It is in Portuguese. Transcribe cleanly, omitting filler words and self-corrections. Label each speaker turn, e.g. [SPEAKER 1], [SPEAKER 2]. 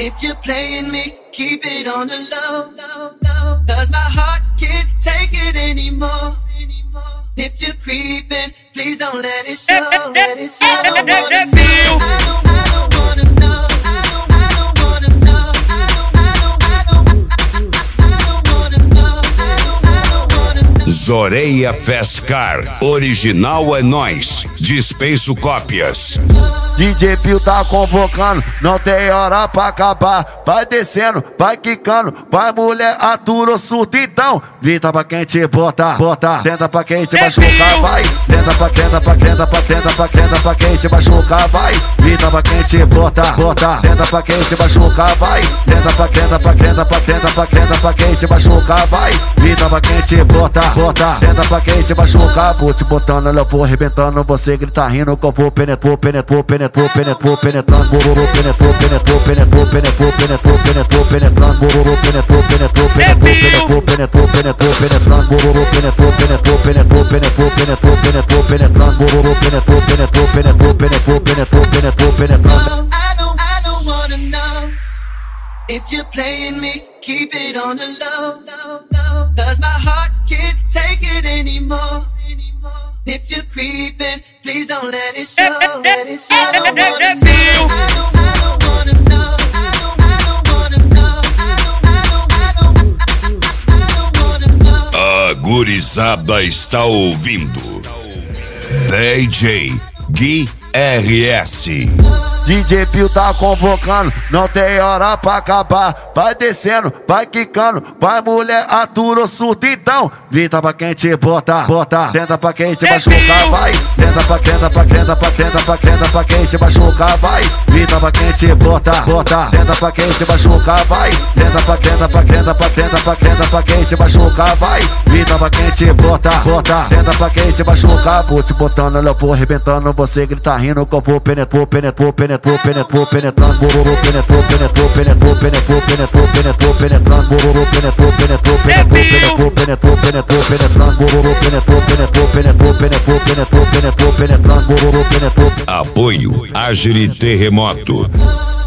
[SPEAKER 1] If you're playing me, keep it on the low, cause my heart can't take it anymore. If you're creeping, please don't let it show. I don't wanna know, I don't wanna know, I don't wanna know, I don't wanna know.
[SPEAKER 2] Zoreia Fescar, original é nós, dispenso cópias.
[SPEAKER 3] DJ Pio tá convocando, não tem hora pra acabar. Vai descendo, vai quicando, vai mulher, atura o surto então. Grita pra quem te botar, tenta pra quem te machucar, vai. Tenta pra quem te machucar, vai. Grita pra quem te botar, tenta pra quem te machucar, vai. Tenta pra quem te machucar, vai. Grita pra quem te botar, tenta pra quem te machucar. Vou te botando, eu vou arrebentando, você grita rindo que eu vou penetrando,
[SPEAKER 1] I don't wanna know. If you're playing me, keep it on the low, cause my heart can't take it anymore. If you're creeping, please don't let it show. I don't wanna know, I don't wanna know, I don't wanna know.
[SPEAKER 2] A gurizada está ouvindo DJ Gui RS.
[SPEAKER 3] DJ Pio tá convocando, não tem hora pra acabar. Vai descendo, vai quicando, vai mulher, atura o surto então. Grita pra quem te botar, tenta pra quem te machucar, vai. Tenta pra quem te machucar, vai. Grita pra quem te botar, tenta pra quem te machucar, vai. Tenta pra quem te machucar, vai. Grita pra quem te botar, tenta pra quem te machucar. Vou te botando, eu vou arrebentando, você grita rindo que eu vou penetrando,
[SPEAKER 2] Apoio Agile Terremoto.